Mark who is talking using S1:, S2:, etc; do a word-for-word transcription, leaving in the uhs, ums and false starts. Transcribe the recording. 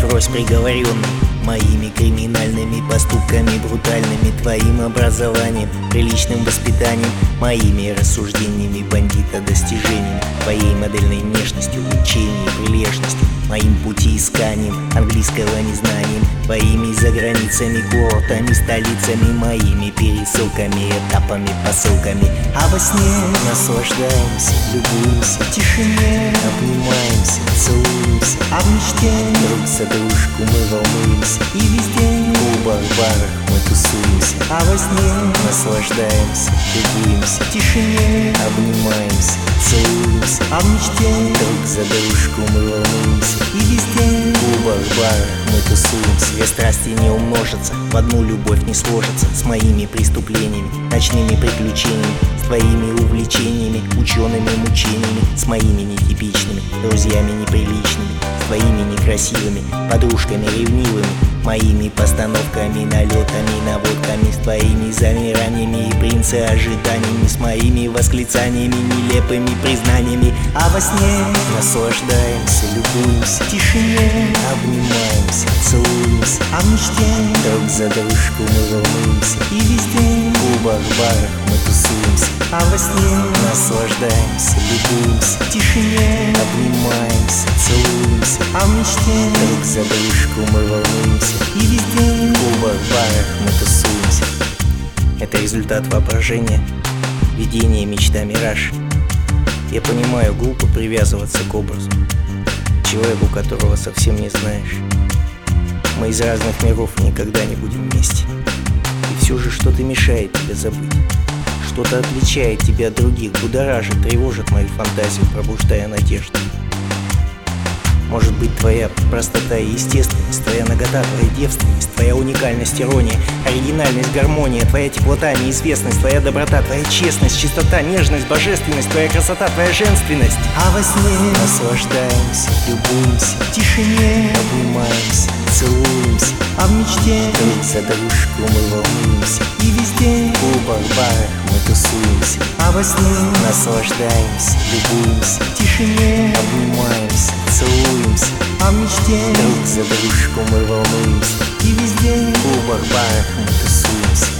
S1: врозь приговоренный моими криминальными поступками брутальными, твоим образованием, приличным воспитанием, моими рассуждениями бандита достижениями, твоей модельной внешностью, учением, прилежностью, моим путеисканием, английского незнанием, твоими заграницами, курортами, столицами, моими пересылками, этапами, посылками. А во сне наслаждаемся, любуемся, в тишине обнимаемся, целуемся, а в мечте друг за дружку мы волнуемся, и везде в клубах, барах мы тусуемся. А во сне наслаждаемся, любуемся, в тишине обнимаемся, целуемся, а в мечте друг за дружку мы волнуемся, и везде в клубах, барах мы тусуемся. Две страсти не умножатся, в одну любовь не сложится, с моими преступлениями, ночными приключениями, с твоими увлечениями, учеными мучениями, с моими нетипичными друзьями неприличными, с твоими некрасивыми подружками ревнивыми, моими постановками, налетами, наводками, с твоими замираниями и принцы ожиданиями, с моими восклицаниями, нелепыми признаниями. А во сне наслаждаемся, любуемся, в тишине обнимаемся, целуемся, а в мечте друг за дружку мы волнуемся, и везде в клубах, барах мы тусуемся. А во сне наслаждаемся, любуемся, в тишине обнимаемся, целуемся, а в мечте друг за дружку мы волнуемся, и везде в клубах, барах мы тусуемся. Это результат воображения, видение, мечта, мираж. Я понимаю, глупо привязываться к образу, человеку, которого совсем не знаешь. Мы из разных миров никогда не будем вместе, и все же что-то мешает тебе забыть. Что-то отличает тебя от других, будоражит, тревожит мою фантазию, пробуждая надежду. Может быть, твоя простота и естественность, твоя нагота, твоя девственность, твоя уникальность, ирония, оригинальность, гармония, твоя теплота, неизвестность, твоя доброта, твоя честность, чистота, нежность, божественность, твоя красота, твоя женственность. А во сне наслаждаемся, любуемся, в тишине обнимаемся, целуемся, а в мечте друг за дружку мы волнуемся, и везде в клубах, барах мы тусуемся. А во сне наслаждаемся, любуемся, в тишине обнимаемся, целуемся, а в мечте друг за дружку мы волнуемся, и везде в клубах, барах мы тусуемся.